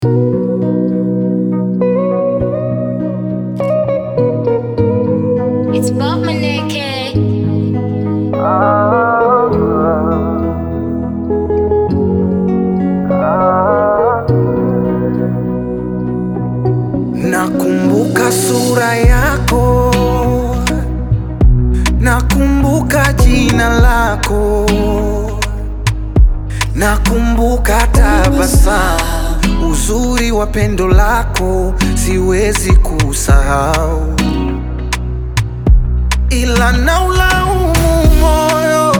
It's Bob Maneke. Nakumbuka sura yako, nakumbuka jina lako, nakumbuka tabasamu, uzuri wa pendo lako siwezi kusahau, ila naulaumu moyo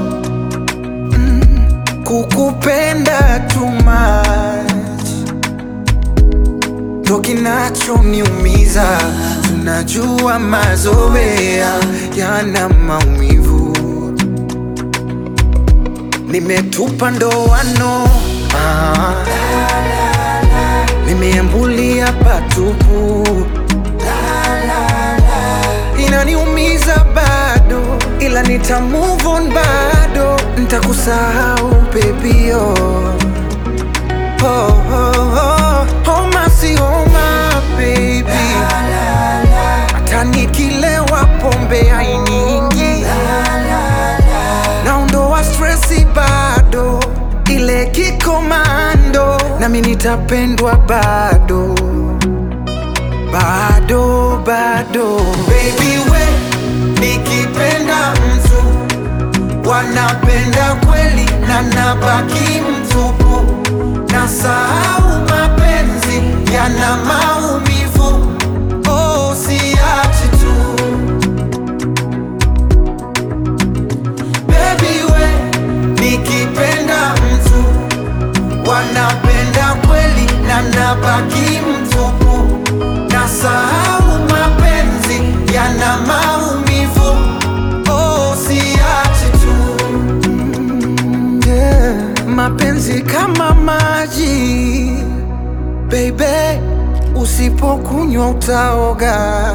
kukupenda too much, ndo kinachoniumiza. Tunajua mazoea yana maumivu, nimetupa ndoano, nimeambulia patupu, inaniumiza bado, ila nita move on bado, nitakusahau baby oh. Homa si homa baby, hata nikilewa pombe hainiingi, naondoa stressi bado, ile kikomando, nami nitapendwa bado baby we, nikipenda mtu wanapenda kweli na nabaki mtupu, nasahau mapenzi yana maumivu. Oh, siachi tu baby we, nikipenda mtu wanapenda kweli na nabaki mtupu, nasahau mapenzi yana maumivu. Oh, siachi tu yeah. Mapenzi kama maji baby, usipokunywa utaoga,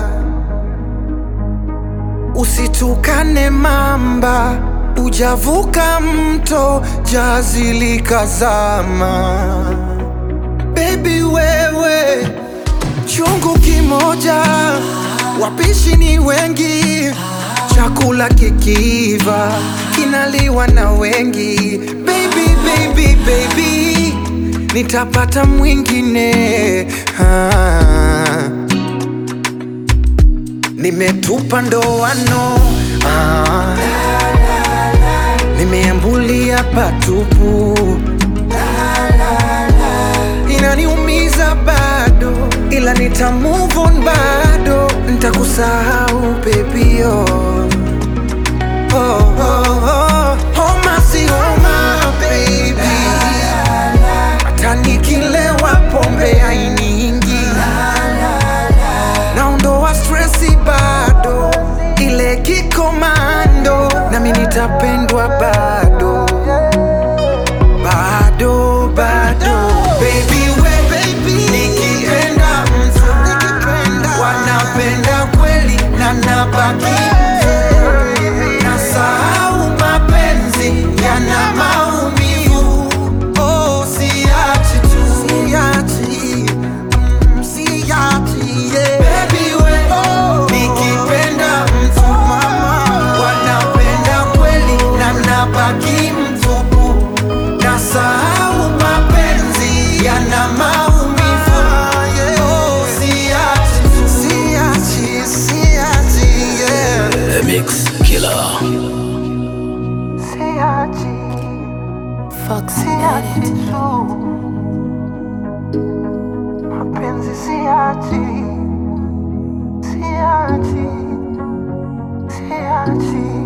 usitukane mamba, ujavuka mto jazi likazama. Baby wewe, chungu kimoja, wapishi ni wengi, chakula kikiiva kinaliwa na wengi. Baby, nitapata mwingine. Nimetupa ndoano, nimeambulia patupu, inaniumiza bado, ila nita move on bado, nitakusahau baby oh. Homa si homa baby, hata nikilewa pombe hainiingi, naondoa stressi bado, ile kikomando, nami nitapendwa bado baby we, nikipenda mtu wanapenda kweli na nabaki, nasahau mapenzi yana maumivu. Oh, siachi tu, siachi yeah. Baby we, nikipenda mtu wanapenda kweli na nabaki mtupu, nasahau mapenzi yana maumivu. Oh, siachi tu, siachi yeah. The Mix Killer. Siachi, siachi tu, mapenzi siachi.